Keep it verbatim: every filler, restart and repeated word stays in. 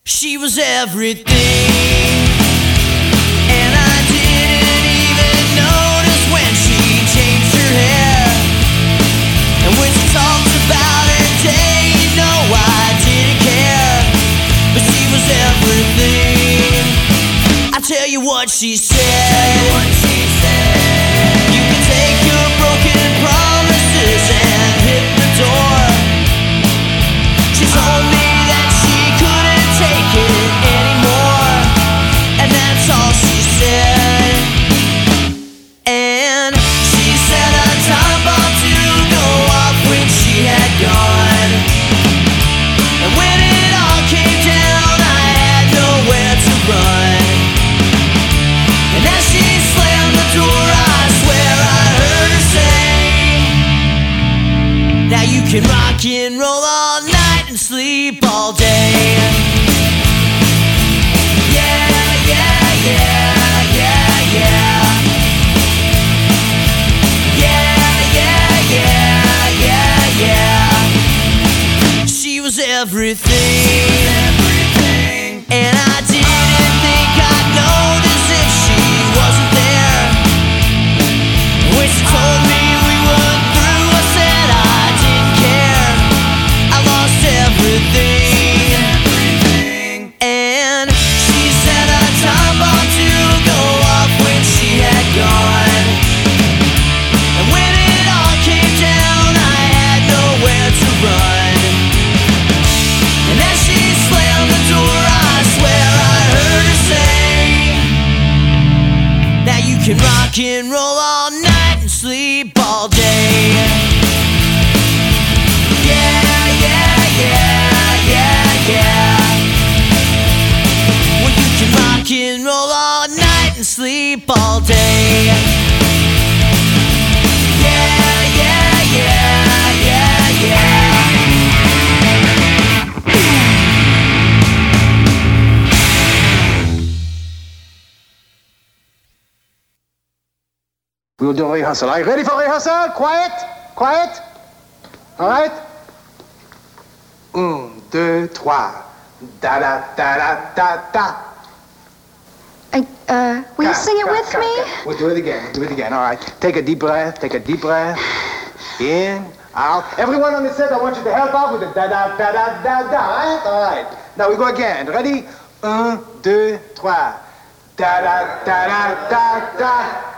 She was everything, and I didn't even notice when she changed her hair. And when she talked about her day, you know I didn't care. But she was everything. I tell you what she said. You can take your broken promises and hit the door. She told me that she couldn't take it anymore, and that's all she said. And she said a time bomb to go off when she had gone. And when it all came down, I had nowhere to run. And as she slammed the door, I swear I heard her say, now you can rock and roll all night and sleep all day. Yeah, yeah, yeah, yeah, yeah. Yeah, yeah, yeah, yeah, yeah. She was everything, and I didn't think I'd notice if she wasn't there. When she told me we were through, I said I didn't care. I lost everything. And she said a time bomb to go off when she had gone. And when it all came down, I had nowhere to run. And as she slammed the door, I swear I heard her say, now you can rock and roll all night and sleep all day. Yeah, yeah, yeah, yeah, yeah. Well, you can rock and roll all night and sleep all day. Yeah, yeah, yeah, yeah, yeah. We'll do a rehearsal. Are you ready for rehearsal? Quiet? Quiet? All right? Un, deux, trois. Da da da da da da. I, uh, will you Come, sing it come, with come, me? come. We'll do it again. We'll do it again. All right. Take a deep breath. Take a deep breath. In, out. Everyone on the set, I want you to help out with the da da da da da da. All right? All right. Now we go again. Ready? Un, deux, trois. Da da da da da da.